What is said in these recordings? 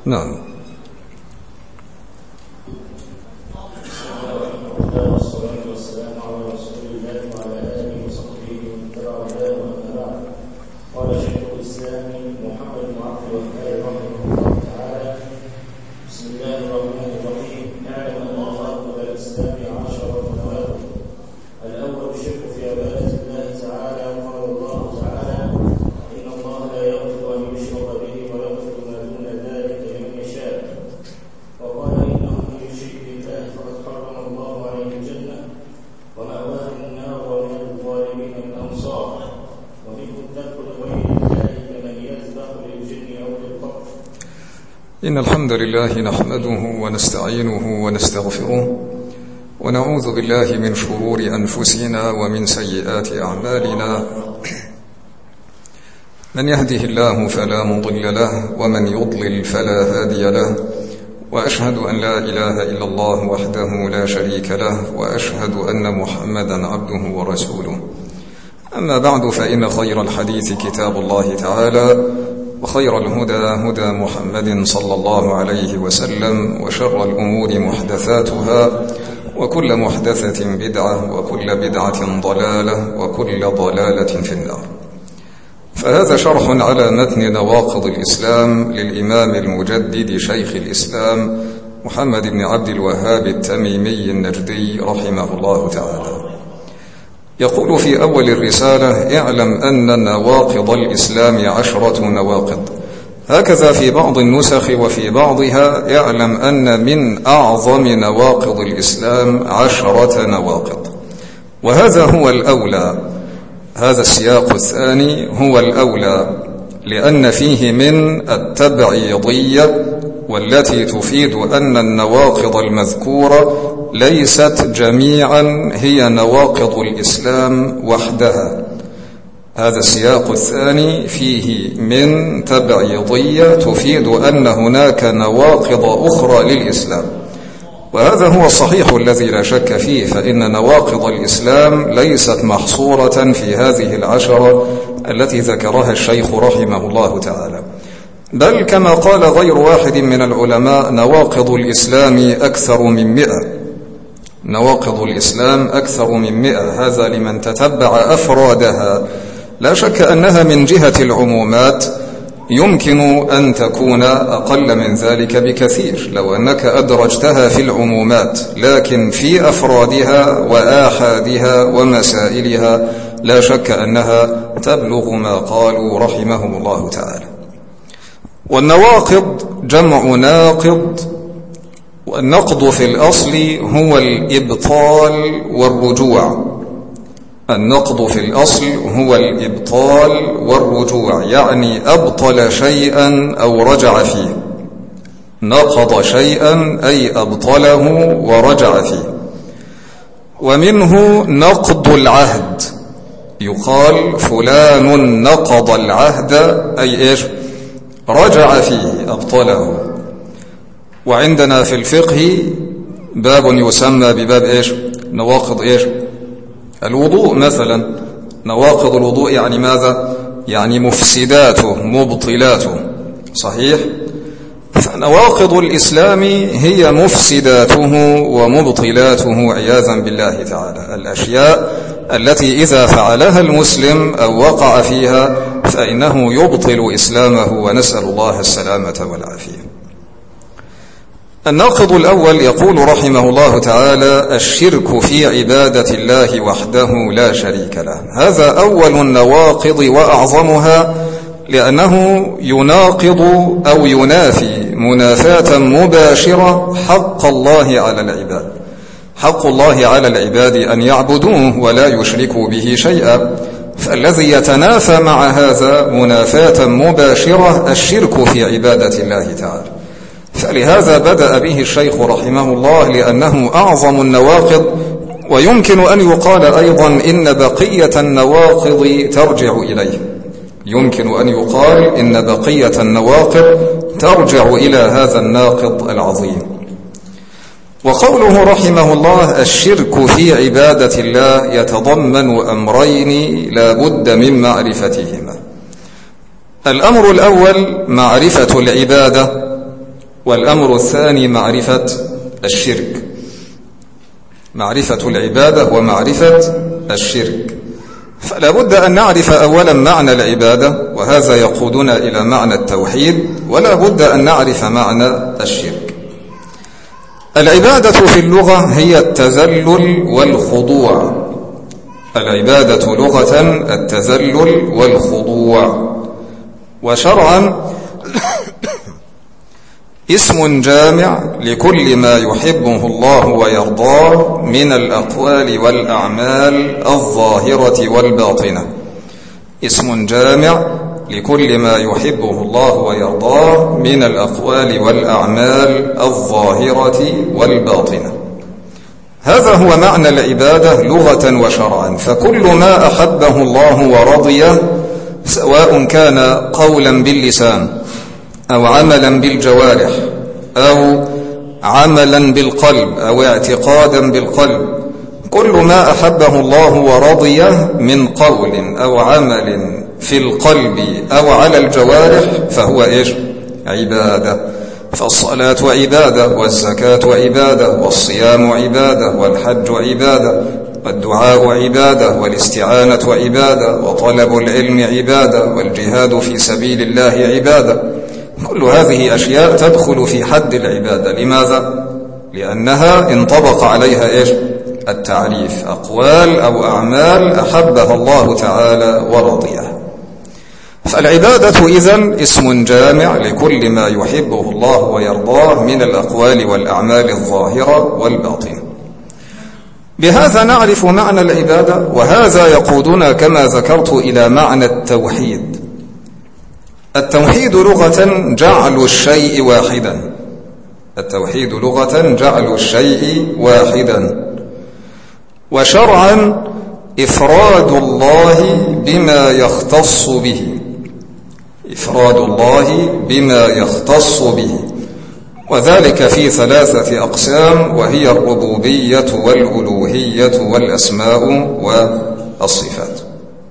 نعم. والصلاة والسلام على رسول الله وعلى آله وصحبه ومن تبع هداه وأما بعد. قال شيخ الإسلام محمد بن عبد الوهاب رحمه الله تعالى: بسم الله الرحمن الرحيم. اعلم أن نواقض الإسلام 10 نواقض. الأول الشرك في عبادة الله تعالى. قال الله تعالى: إن الله لا يغفر أن يشرك به ويغفر ما دون ذلك لمن يشاء. وقال: إنه من يشرك بالله فقد حرم الله عليه الجنة ومأواه النار ومن الظالمين من أنصار. ومنه الترك لغير الله كمن يذبح للجن أو للقبر. إن الحمد لله نحمده ونستعينه ونستغفره ونعوذ بالله من شرور أنفسنا ومن سيئات أعمالنا. من يهده الله فلا مضل له ومن يضلل فلا هادي له، وأشهد أن لا إله إلا الله وحده لا شريك له، وأشهد أن محمدا عبده ورسوله. أما بعد، فإن خير الحديث كتاب الله تعالى، وخير الهدى هدى محمد صلى الله عليه وسلم، وشر الأمور محدثاتها، وكل محدثة بدعة، وكل بدعة ضلالة، وكل ضلالة في النار. فهذا شرح على متن نواقض الإسلام للإمام المجدد شيخ الإسلام محمد بن عبد الوهاب التميمي النجدي رحمه الله تعالى. يقول في أول الرسالة: اعلم أن نواقض الإسلام 10 نواقض. هكذا في بعض النسخ، وفي بعضها: اعلم أن من أعظم نواقض الإسلام 10 نواقض. وهذا هو الأولى، هذا السياق الثاني هو الأولى، لأن فيه من التبعيضية، والتي تفيد أن النواقض المذكورة ليست جميعا هي نواقض الإسلام وحدها. هذا السياق الثاني فيه من تبعيضية تفيد أن هناك نواقض أخرى للإسلام، وهذا هو الصحيح الذي لا شك فيه، فإن نواقض الإسلام ليست محصورة في هذه 10 التي ذكرها الشيخ رحمه الله تعالى، بل كما قال غير واحد من العلماء: نواقض الإسلام أكثر من 100. نواقض الإسلام أكثر من 100. هذا لمن تتبع أفرادها. لا شك أنها من جهة العمومات يمكن أن تكون أقل من ذلك بكثير لو أنك أدرجتها في العمومات، لكن في أفرادها وآحادها ومسائلها لا شك أنها تبلغ ما قالوا رحمهم الله تعالى. والنواقض جمع ناقض، والنقض في الأصل هو الإبطال والرجوع. النقض في الأصل هو الإبطال والرجوع، يعني أبطل شيئا أو رجع فيه. نقض شيئا أي أبطله ورجع فيه. ومنه نقض العهد، يقال فلان نقض العهد، أي إيش؟ رجع فيه، أبطله. وعندنا في الفقه باب يسمى بباب إيش؟ نواقض إيش؟ الوضوء مثلا. نواقض الوضوء يعني ماذا؟ يعني مفسداته مبطلاته، صحيح؟ فنواقض الإسلام هي مفسداته ومبطلاته عياذا بالله تعالى، الأشياء التي إذا فعلها المسلم أو وقع فيها فإنه يبطل إسلامه، ونسأل الله السلامة والعافية. الناقض الأول يقول رحمه الله تعالى: الشرك في عبادة الله وحده لا شريك له. هذا أول النواقض وأعظمها، لأنه يناقض أو ينافي منافاة مباشرة حق الله على العباد. حق الله على العباد أن يعبدوه ولا يشركوا به شيئا، فالذي يتنافى مع هذا منافاة مباشرة الشرك في عبادة الله تعالى. فلهذا بدأ به الشيخ رحمه الله، لأنه أعظم النواقض. ويمكن أن يقال أيضا إن بقية النواقض ترجع إليه. يمكن أن يقال إن بقية النواقض ترجع إلى هذا الناقض العظيم. وقوله رحمه الله: الشرك في عبادة الله يتضمن أمرين لا بد من معرفتهما. الأمر الأول معرفة العبادة، والأمر الثاني معرفة الشرك، معرفة العبادة ومعرفة الشرك. فلا بد أن نعرف أولا معنى العبادة، وهذا يقودنا إلى معنى التوحيد، ولا بد أن نعرف معنى الشرك. العبادة في اللغة هي التذلل والخضوع. العبادة لغة التذلل والخضوع، وشرعا اسم جامع لكل ما يحبه الله ويرضاه من الأقوال والأعمال الظاهرة والباطنة. اسم جامع لكل ما يحبه الله ويرضاه من الأقوال والأعمال الظاهرة والباطنة. هذا هو معنى العبادة لغة وشرعا. فكل ما أحبه الله ورضيه، سواء كان قولا باللسان أو عملا بالجوارح أو عملا بالقلب أو اعتقادا بالقلب، كل ما أحبه الله ورضيه من قول أو عمل في القلب أو على الجوارح فهو عبادة. فالصلاة عبادة، والزكاة عبادة، والصيام عبادة، والحج عبادة، والدعاء عبادة، والاستعانة عبادة، وطلب العلم عبادة، والجهاد في سبيل الله عبادة. كل هذه أشياء تدخل في حد العبادة. لماذا؟ لأنها انطبق عليها التعريف، أقوال أو أعمال أحبها الله تعالى ورضيها. فالعبادة إذن اسم جامع لكل ما يحبه الله ويرضاه من الأقوال والأعمال الظاهرة والباطنة. بهذا نعرف معنى العبادة، وهذا يقودنا كما ذكرت إلى معنى التوحيد. التوحيد لغة جعل الشيء واحدا. التوحيد لغة جعل الشيء واحدا، وشرعا إفراد الله بما يختص به. إفراد الله بما يختص به، وذلك في 3 أقسام، وهي الربوبية والألوهية والأسماء والصفات.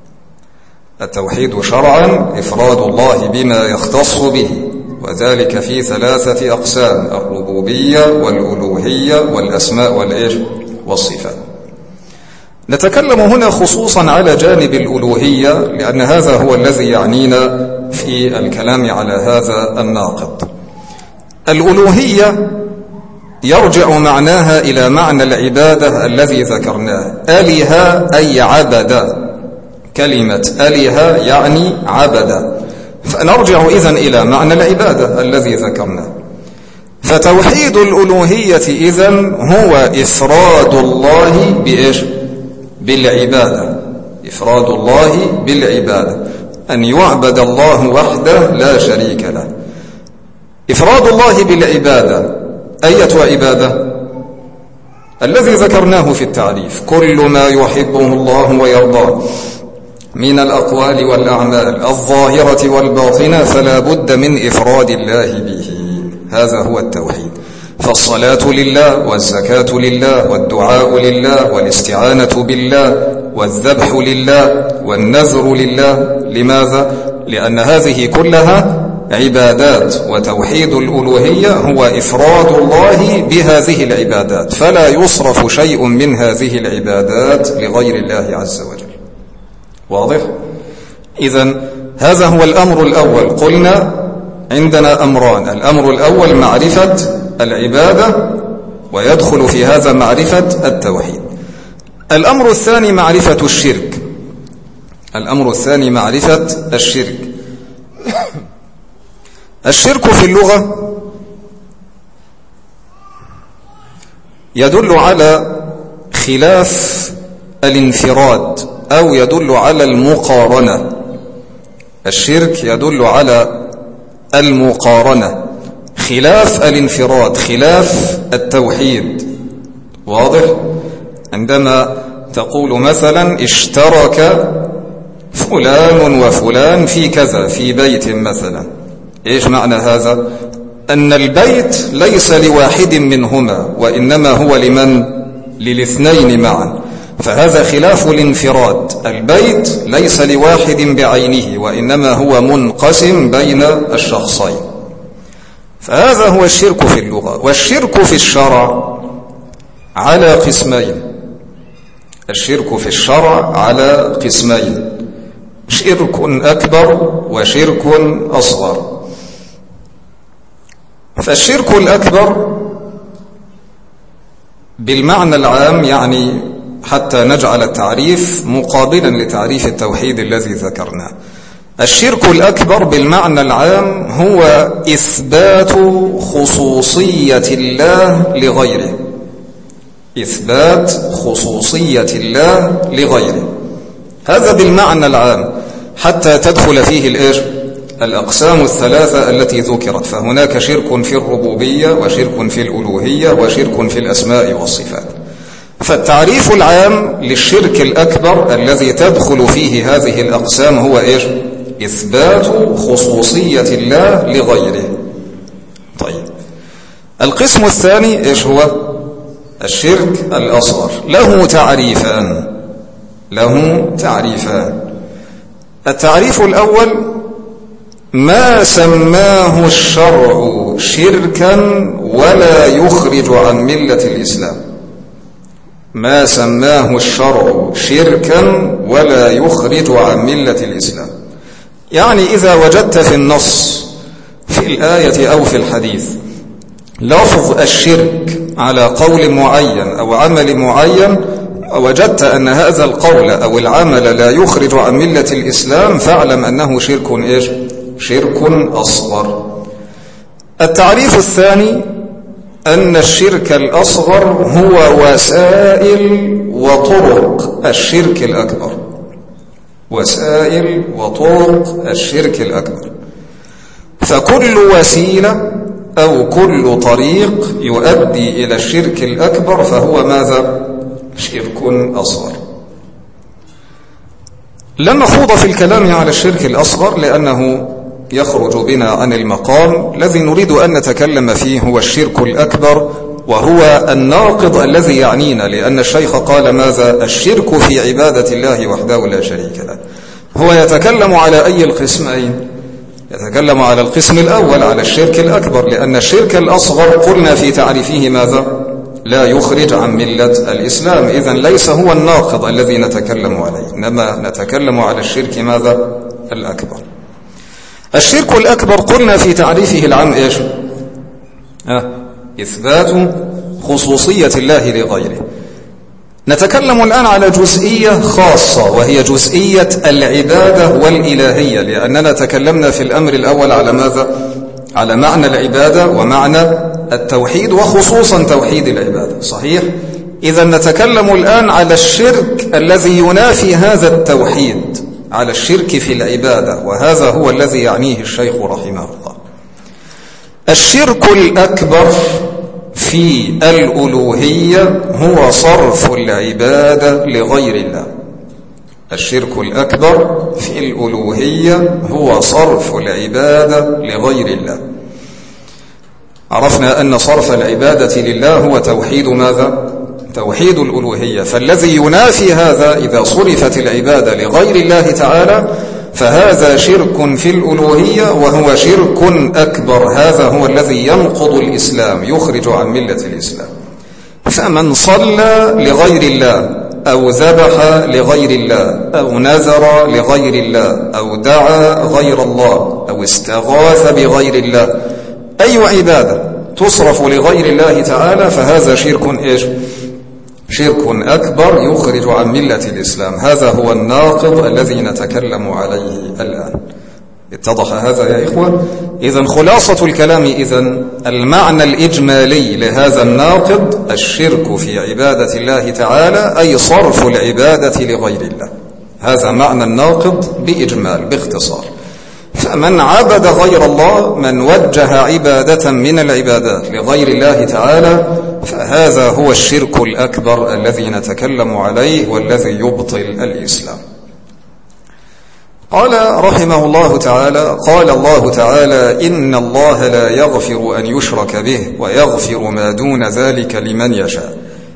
التوحيد شرعا إفراد الله بما يختص به، وذلك في 3 أقسام: الربوبية والألوهية والأسماء والصفات. نتكلم هنا خصوصا على جانب الألوهية، لأن هذا هو الذي يعنينا في الكلام على هذا الناقض. الألوهية يرجع معناها إلى معنى العبادة الذي ذكرناه. أله أي عبد، كلمة أله يعني عبد، فنرجع إذن إلى معنى العبادة الذي ذكرناه. فتوحيد الألوهية إذن هو إفراد الله بالعبادة. إفراد الله بالعبادة، أن يعبد الله وحده لا شريك له. إفراد الله بالعبادة أية عبادة؟ الذي ذكرناه في التعريف: كل ما يحبه الله ويرضاه من الأقوال والأعمال الظاهرة والباطنة، فلا بد من إفراد الله به. هذا هو التوحيد. فالصلاة لله، والزكاة لله، والدعاء لله، والاستعانة بالله، والذبح لله، والنذر لله. لماذا؟ لأن هذه كلها عبادات، وتوحيد الألوهية هو إفراد الله بهذه العبادات، فلا يصرف شيء من هذه العبادات لغير الله عز وجل. واضح؟ إذن هذا هو الأمر الأول. قلنا عندنا أمران: الأمر الأول معرفة العبادة، ويدخل في هذا معرفة التوحيد. الأمر الثاني معرفة الشرك. الأمر الثاني معرفة الشرك. الشرك في اللغة يدل على خلاف الانفراد، أو يدل على المقارنة. الشرك يدل على المقارنة، خلاف الانفراد، خلاف التوحيد. واضح؟ عندما تقول مثلا: اشترك فلان وفلان في كذا، في بيت مثلا، إيش معنى هذا؟ أن البيت ليس لواحد منهما، وإنما هو لمن؟ للاثنين معا. فهذا خلاف الانفراد. البيت ليس لواحد بعينه، وإنما هو منقسم بين الشخصين. فهذا هو الشرك في اللغة. والشرك في الشرع على قسمين. الشرك في الشرع على قسمين: شرك أكبر وشرك أصغر. فالشرك الأكبر بالمعنى العام، يعني حتى نجعل التعريف مقابلا لتعريف التوحيد الذي ذكرناه، الشرك الأكبر بالمعنى العام هو إثبات خصوصية الله لغيره. إثبات خصوصية الله لغيره، هذا بالمعنى العام، حتى تدخل فيه الأقسام الثلاثة التي ذكرت. فهناك شرك في الربوبية، وشرك في الألوهية، وشرك في الأسماء والصفات. فالتعريف العام للشرك الأكبر الذي تدخل فيه هذه الأقسام هو إثبات خصوصية الله لغيره. طيب، القسم الثاني هو الشرك الأصغر. له تعريفان. التعريف الأول: ما سماه الشرع شركا ولا يخرج عن ملة الإسلام. ما سماه الشرع شركا ولا يخرج عن ملة الإسلام. يعني إذا وجدت في النص في الآية أو في الحديث لفظ الشرك على قول معين أو عمل معين، وجدت أن هذا القول أو العمل لا يخرج عن ملة الإسلام، فاعلم أنه شرك أصغر. التعريف الثاني: أن الشرك الأصغر هو وسائل وطرق الشرك الأكبر. وسائل وطرق الشرك الأكبر. فكل وسيلة أو كل طريق يؤدي إلى الشرك الأكبر فهو ماذا؟ شرك أصغر. لن نخوض في الكلام على الشرك الأصغر لأنه يخرج بنا عن المقام. الذي نريد أن نتكلم فيه هو الشرك الأكبر، وهو الناقض الذي يعنينا، لأن الشيخ قال ماذا؟ الشرك في عبادة الله وحده لا شريك له. هو يتكلم على أي القسمين؟ يتكلم على القسم الأول، على الشرك الأكبر، لأن الشرك الأصغر قلنا في تعريفه ماذا؟ لا يخرج عن ملة الإسلام. إذن ليس هو الناقض الذي نتكلم عليه، إنما نتكلم على الشرك ماذا؟ الأكبر. الشرك الأكبر قلنا في تعريفه العام إثبات خصوصية الله لغيره. نتكلم الآن على جزئية خاصة، وهي جزئية العبادة والإلهية، لأننا تكلمنا في الأمر الأول على ماذا؟ على معنى العبادة ومعنى التوحيد، وخصوصا توحيد العبادة، صحيح؟ إذا نتكلم الآن على الشرك الذي ينافي هذا التوحيد، على الشرك في العبادة، وهذا هو الذي يعنيه الشيخ رحمه الله. الشرك الأكبر في الألوهية هو صرف العبادة لغير الله. الشرك الأكبر في الألوهية هو صرف العبادة لغير الله. عرفنا أن صرف العبادة لله هو توحيد ماذا؟ توحيد الألوهية. فالذي ينافي هذا إذا صرفت العبادة لغير الله تعالى فهذا شرك في الألوهية، وهو شرك أكبر. هذا هو الذي ينقض الإسلام، يخرج عن ملة الإسلام. فمن صلى لغير الله أو ذبح لغير الله أو نذر لغير الله أو دعا غير الله أو استغاث بغير الله، أي عبادة تصرف لغير الله تعالى، فهذا شرك شرك أكبر يخرج عن ملة الإسلام. هذا هو الناقض الذي نتكلم عليه الآن. اتضح هذا يا إخوة؟ إذن خلاصة الكلام، المعنى الإجمالي لهذا الناقض الشرك في عبادة الله تعالى، أي صرف العبادة لغير الله. هذا معنى الناقض بإجمال باختصار. فمن عبد غير الله، من وجه عبادة من العبادات لغير الله تعالى، فهذا هو الشرك الأكبر الذي نتكلم عليه والذي يبطل الإسلام. قال رحمه الله تعالى: قال الله تعالى: إن الله لا يغفر أن يشرك به ويغفر ما دون ذلك لمن يشاء.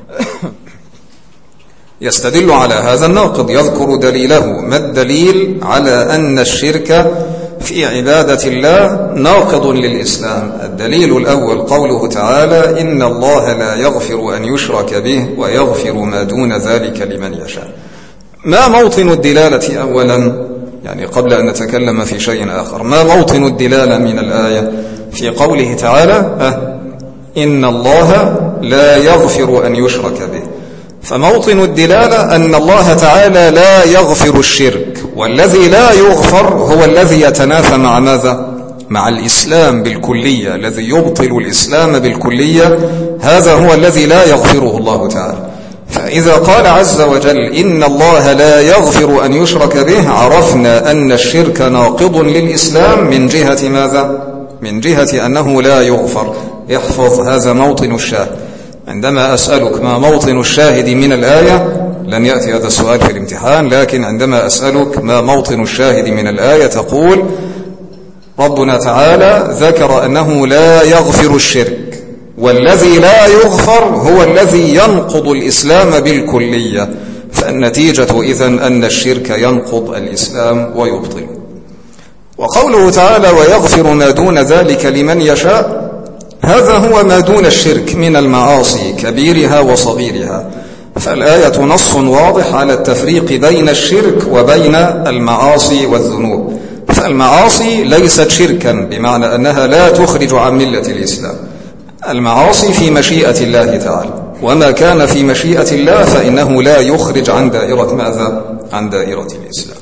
يستدل على هذا الناقض، يذكر دليله. ما الدليل على أن الشرك في عبادة الله ناقض للإسلام. الدليل الأول قوله تعالى: إن الله لا يغفر أن يشرك به ويغفر ما دون ذلك لمن يشاء. ما موطن الدلالة أولا؟ يعني قبل أن نتكلم في شيء آخر، ما موطن الدلالة من الآية في قوله تعالى: إن الله لا يغفر أن يشرك به؟ فموطن الدلالة أن الله تعالى لا يغفر الشرك، والذي لا يغفر هو الذي يتنافى مع ماذا؟ مع الإسلام بالكلية، الذي يبطل الإسلام بالكلية، هذا هو الذي لا يغفره الله تعالى. فإذا قال عز وجل: إن الله لا يغفر أن يشرك به، عرفنا أن الشرك ناقض للإسلام من جهة ماذا؟ من جهة أنه لا يغفر. احفظ هذا موطن الشاهد. عندما أسألك ما موطن الشاهد من الآية، لن يأتي هذا السؤال في الامتحان، لكن عندما أسألك ما موطن الشاهد من الآية تقول: ربنا تعالى ذكر أنه لا يغفر الشرك، والذي لا يغفر هو الذي ينقض الإسلام بالكلية، فالنتيجة إذن أن الشرك ينقض الإسلام ويبطل. وقوله تعالى: ويغفر ما دون ذلك لمن يشاء، هذا هو ما دون الشرك من المعاصي كبيرها وصغيرها. فالآية نص واضح على التفريق بين الشرك وبين المعاصي والذنوب. فالمعاصي ليست شركا بمعنى أنها لا تخرج عن ملة الإسلام، المعاصي في مشيئة الله تعالى، وما كان في مشيئة الله فإنه لا يخرج عن دائرة ماذا؟ عن دائرة الإسلام.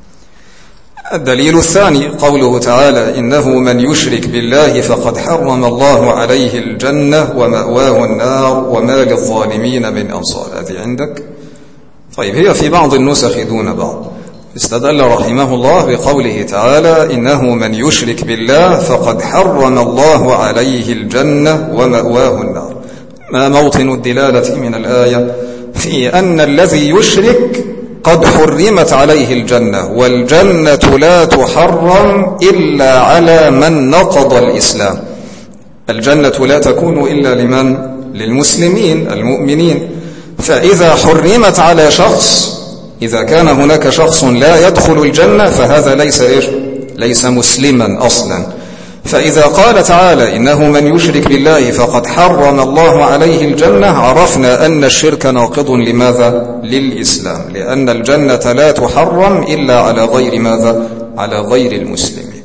الدليل الثاني قوله تعالى: إنه من يشرك بالله فقد حرم الله عليه الجنة ومأواه النار وما للظالمين من أنصار. هذه عندك؟ طيب، هي في بعض النسخ دون بعض. استدل رحمه الله بقوله تعالى: إنه من يشرك بالله فقد حرم الله عليه الجنة ومأواه النار. ما موطن الدلالة من الآية؟ في أن الذي يشرك قد حرمت عليه الجنة، والجنة لا تحرم إلا على من نقض الإسلام. الجنة لا تكون إلا لمن؟ للمسلمين المؤمنين. فإذا حرمت على شخص، إذا كان هناك شخص لا يدخل الجنة فهذا ليس مسلما أصلا. فإذا قال تعالى: إنه من يشرك بالله فقد حرم الله عليه الجنة، عرفنا أن الشرك ناقض لماذا؟ للإسلام، لأن الجنة لا تحرم إلا على غير ماذا؟ على غير المسلمين.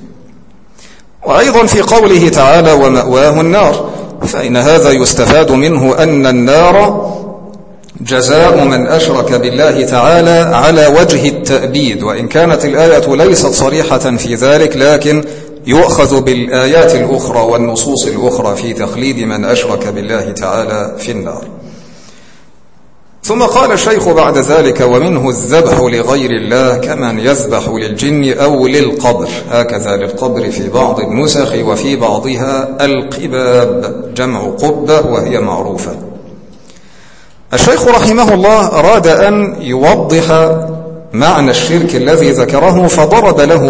وأيضا في قوله تعالى: ومأواه النار، فإن هذا يستفاد منه أن النار جزاء من أشرك بالله تعالى على وجه التأبيد، وإن كانت الآية ليست صريحة في ذلك، لكن يؤخذ بالآيات الأخرى والنصوص الأخرى في تخليد من أشرك بالله تعالى في النار. ثم قال الشيخ بعد ذلك: ومنه الذبح لغير الله كمن يذبح للجن أو للقبر. هكذا للقبر في بعض النسخ، وفي بعضها القباب، جمع قبة وهي معروفة. الشيخ رحمه الله أراد أن يوضح معنى الشرك الذي ذكره، فضرب له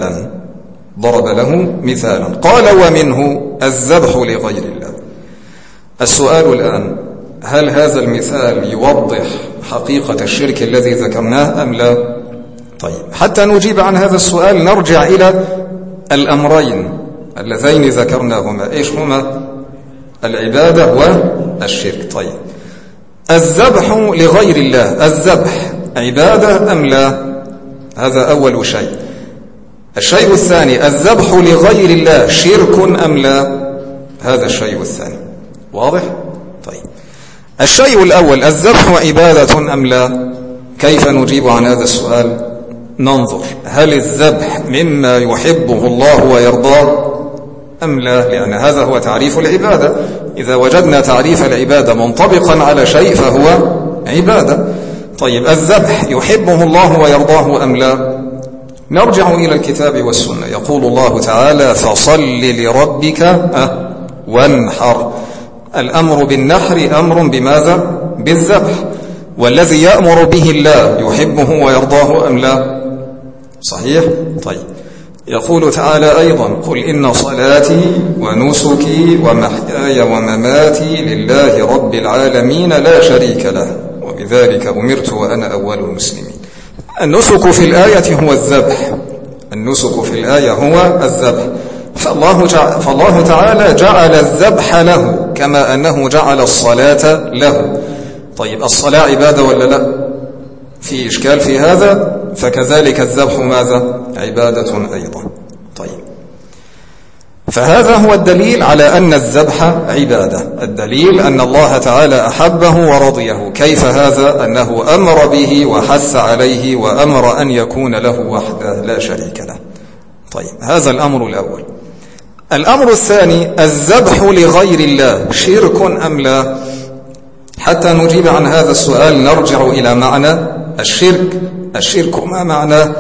مثالا، قال: ومنه الذبح لغير الله. السؤال الآن: هل هذا المثال يوضح حقيقة الشرك الذي ذكرناه أم لا؟ طيب، حتى نجيب عن هذا السؤال نرجع إلى الأمرين اللذين ذكرناهما. إيش هما؟ العبادة والشرك. طيب، الذبح لغير الله، الذبح عبادة أم لا؟ هذا أول شيء. الشيء الثاني: الذبح لغير الله شرك أم لا؟ هذا الشيء الثاني. واضح؟ طيب، الشيء الأول: الذبح عبادة أم لا؟ كيف نجيب عن هذا السؤال؟ ننظر هل الذبح مما يحبه الله ويرضاه أم لا، لأن هذا هو تعريف العبادة. إذا وجدنا تعريف العبادة منطبقا على شيء فهو عبادة. طيب، الذبح يحبه الله ويرضاه أم لا؟ نرجع إلى الكتاب والسنة. يقول الله تعالى: فصل لربك وانحر. الأمر بالنحر أمر بماذا؟ بالذبح. والذي يأمر به الله يحبه ويرضاه أم لا؟ صحيح؟ طيب، يقول تعالى أيضا: قل إن صلاتي ونسكي ومحياي ومماتي لله رب العالمين لا شريك له وبذلك أمرت وأنا أول المسلمين. النسك في الآية هو الذبح، النسك في الآية هو الذبح. فالله تعالى جعل الذبح له كما أنه جعل الصلاة له. طيب الصلاة عبادة ولا لا؟ في إشكال في هذا؟ فكذلك الذبح ماذا؟ عبادة أيضا. طيب فهذا هو الدليل على أن الذبح عبادة. الدليل أن الله تعالى أحبه ورضيه. كيف هذا؟ أنه أمر به وحث عليه وأمر أن يكون له وحده لا شريك له. طيب هذا الأمر الأول. الأمر الثاني: الذبح لغير الله شرك أم لا؟ حتى نجيب عن هذا السؤال نرجع إلى معنى الشرك. الشرك ما معنى؟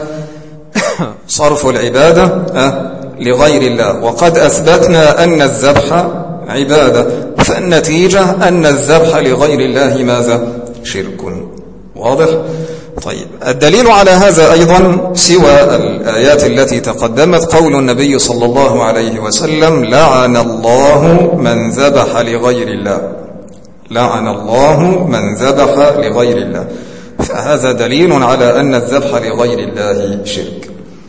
صرف العبادة لغير الله، وقد أثبتنا أن الذبح عبادة، فالنتيجة أن الذبح لغير الله ماذا؟ شرك. واضح؟ طيب الدليل على هذا أيضا سوى الآيات التي تقدمت قول النبي صلى الله عليه وسلم: لعن الله من ذبح لغير الله. لعن الله من ذبح لغير الله. فهذا دليل على أن الذبح لغير الله شرك.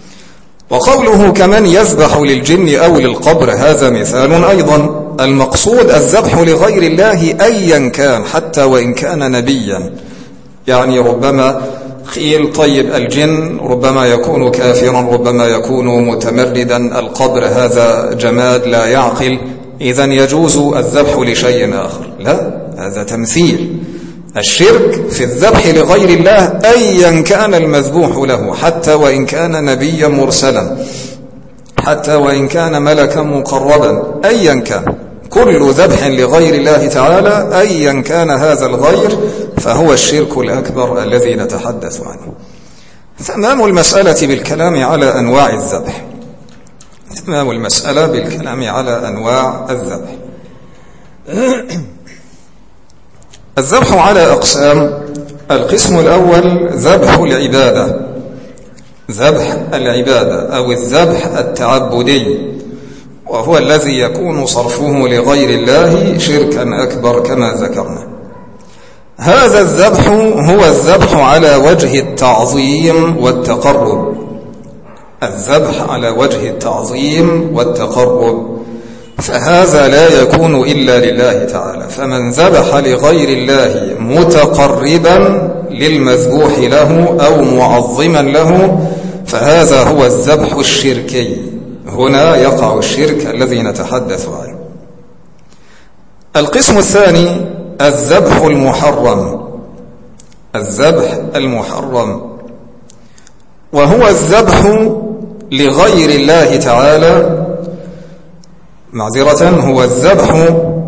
وقوله كمن يذبح للجن أو للقبر هذا مثال أيضا. المقصود الذبح لغير الله أيا كان، حتى وإن كان نبيا. يعني ربما قيل طيب الجن ربما يكون كافرا، ربما يكون متمردا، القبر هذا جماد لا يعقل، إذن يجوز الذبح لشيء آخر. لا، هذا تمثيل. الشرك في الذبح لغير الله أيا كان المذبوح له، حتى وإن كان نبيا مرسلا، حتى وإن كان ملكا مقربا، أيا كان، كل ذبح لغير الله تعالى أيا كان هذا الغير فهو الشرك الأكبر الذي نتحدث عنه. تمام المسألة بالكلام على أنواع الذبح. تمام المسألة بالكلام على أنواع الذبح. الذبح على أقسام. القسم الأول ذبح العبادة، ذبح العبادة أو الذبح التعبدي، وهو الذي يكون صرفه لغير الله شركا أكبر كما ذكرنا. هذا الذبح هو الذبح على وجه التعظيم والتقرب. الذبح على وجه التعظيم والتقرب، فهذا لا يكون إلا لله تعالى. فمن ذبح لغير الله متقربا للمذبوح له أو معظما له فهذا هو الذبح الشركي. هنا يقع الشرك الذي نتحدث عنه. القسم الثاني الذبح المحرم. الذبح المحرم وهو الذبح لغير الله تعالى، معذرة، هو الذبح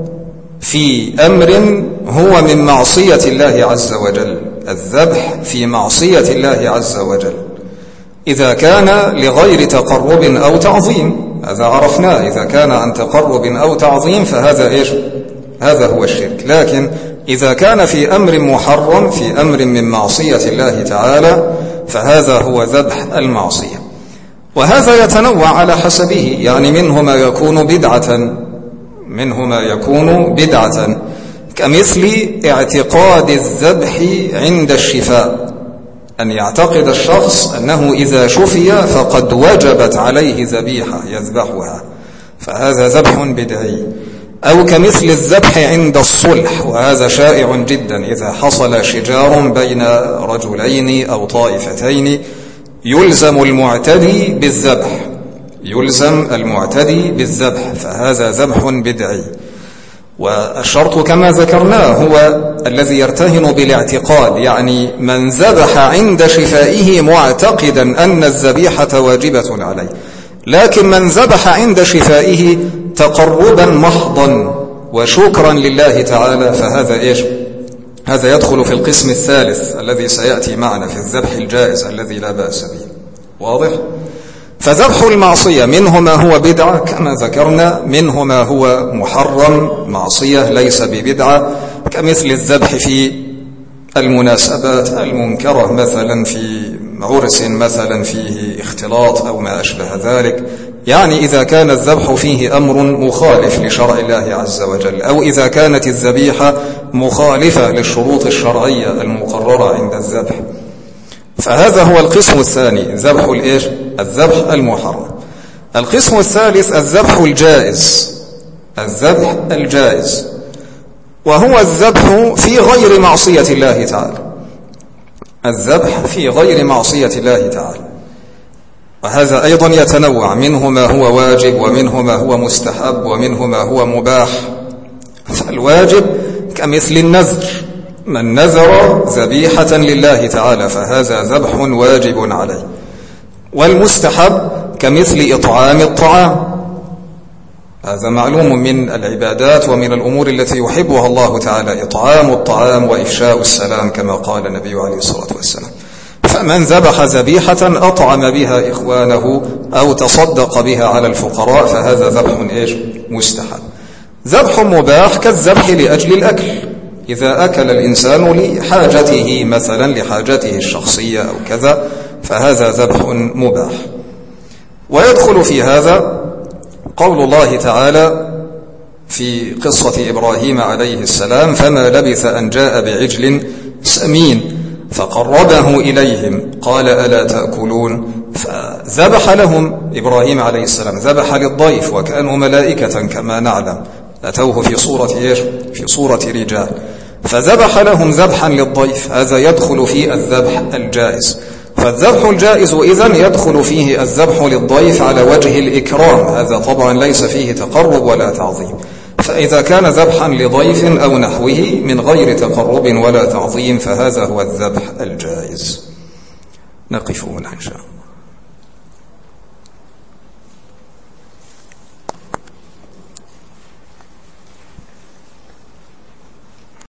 في أمر هو من معصية الله عز وجل. الذبح في معصية الله عز وجل إذا كان لغير تقرب أو تعظيم، هذا عرفناه. إذا كان عن تقرب أو تعظيم فهذا إيش؟ هذا هو الشرك. لكن إذا كان في أمر محرم، في أمر من معصية الله تعالى، فهذا هو ذبح المعصية. وهذا يتنوع على حسبه، يعني منه ما يكون بدعة، منه ما يكون بدعة، كمثل اعتقاد الذبح عند الشفاء، أن يعتقد الشخص أنه إذا شفي فقد وجبت عليه ذبيحة يذبحها، فهذا ذبح بدعي. أو كمثل الذبح عند الصلح، وهذا شائع جدا. إذا حصل شجار بين رجلين أو طائفتين يلزم المعتدي بالذبح، يلزم المعتدي بالذبح، فهذا ذبح بدعي. والشرط كما ذكرناه هو الذي يرتهن بالاعتقاد، يعني من ذبح عند شفائه معتقدا أن الذبيحة واجبة عليه. لكن من ذبح عند شفائه تقربا محضا وشكرا لله تعالى فهذا إيش؟ هذا يدخل في القسم الثالث الذي سيأتي معنا في الذبح الجائز الذي لا بأس به. واضح؟ فذبح المعصية منه ما هو بدعة كما ذكرنا، منه ما هو محرم معصية ليس ببدعة، كمثل الذبح في المناسبات المنكرة، مثلا في عرس مثلا فيه اختلاط أو ما أشبه ذلك، يعني إذا كان الذبح فيه أمر مخالف لشرع الله عز وجل، أو إذا كانت الذبيحة مخالفة للشروط الشرعية المقررة عند الذبح، فهذا هو القسم الثاني، ذبح الإيش؟ الذبح المحرم. القسم الثالث الذبح الجائز، الذبح الجائز، وهو الذبح في غير معصية الله تعالى، الذبح في غير معصية الله تعالى. وهذا أيضا يتنوع، منه ما هو واجب ومنه ما هو مستحب ومنه ما هو مباح. فالواجب كمثل النذر، من نذر ذبيحة لله تعالى فهذا ذبح واجب عليه. والمستحب كمثل إطعام الطعام، هذا معلوم من العبادات ومن الأمور التي يحبها الله تعالى، إطعام الطعام وإفشاء السلام كما قال النبي عليه الصلاة والسلام. فمن ذبح ذبيحة أطعم بها إخوانه أو تصدق بها على الفقراء فهذا ذبح إيش؟ مستحب. ذبح مباح كالذبح لأجل الأكل، إذا أكل الإنسان لحاجته مثلا، لحاجته الشخصية أو كذا، فهذا ذبح مباح. ويدخل في هذا قول الله تعالى في قصة إبراهيم عليه السلام: فما لبث أن جاء بعجل سمين فقربه إليهم قال ألا تأكلون. فذبح لهم إبراهيم عليه السلام، ذبح للضيف، وكانوا ملائكة كما نعلم، أتوه في صورة إيش؟ في صورة رجال، فذبح لهم ذبحا للضيف، هذا يدخل في الذبح الجائز. فالذبح الجائز إذن يدخل فيه الذبح للضيف على وجه الإكرام، هذا طبعا ليس فيه تقرب ولا تعظيم. فإذا كان ذبحا لضيف أو نحوه من غير تقرب ولا تعظيم فهذا هو الذبح الجائز. نقف هنا إن شاء الله.